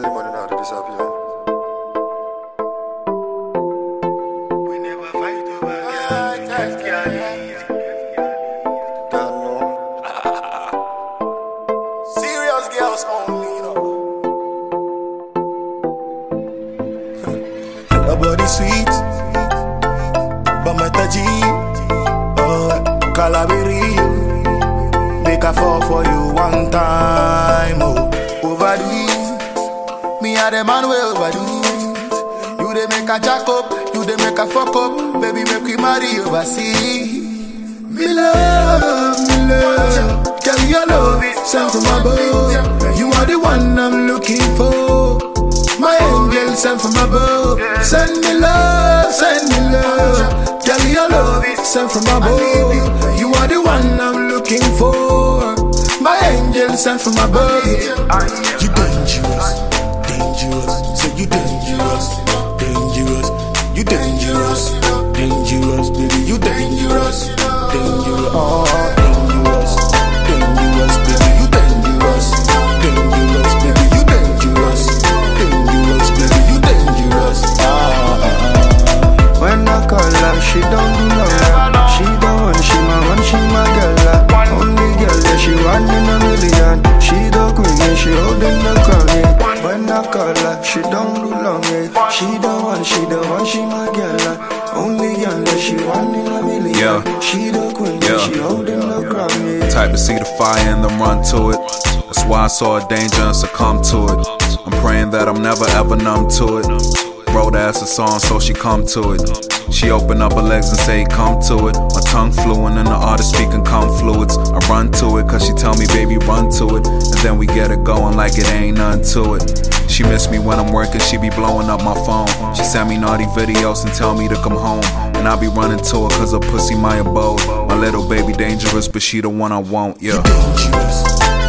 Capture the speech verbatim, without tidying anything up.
the money now to disappear. We never fight over girls, just girls. Don't know. Serious girls only, you know. Her body sweet, but my taji, oh, Calabiri. Make a fall for you one time, oh. Overdo it, me a the man will overdo it. You dey make a jack up, you dey make a fuck up. Baby, make we marry overseas. Me love, me love, girl, you love it, send from above. You are the one I'm looking for. My angel sent from above. Send me love, send me love. Girl, you love it, sent from above. You are the one I'm looking for. My angel sent from above. You dangerous, dangerous. Say you dangerous, dangerous. You dangerous, dangerous, baby. You dangerous, dangerous. Oh, dangerous, dangerous, baby. You dangerous, dangerous, baby. You dangerous, dangerous, baby. You dangerous. Ah. When I call her, she don't do no rap. She don't want, she my one, she my girl. Only girl, yeah, she one in a million. She the queen, yeah, she holding the crown, yeah. When I call her, she don't do long, yeah. She the one, she the one, she my girl. Only girl, yeah, she one in a million. Yeah. She the queen, yeah, she holding the crown, yeah. Type to see the fire and then run to it. That's why I saw a danger and succumb to it. I'm praying that I'm never ever numb to it. Wrote ass a song so she come to it. She open up her legs and say come to it. My tongue fluent and the artist speaking cum fluids. I run to it cause she tell me baby run to it. And then we get it going like it ain't nothing to it. She miss me when I'm working, she be blowing up my phone. She send me naughty videos and tell me to come home. And I be running to her cause her pussy my abode. My little baby dangerous but she the one I want, yeah. You dangerous.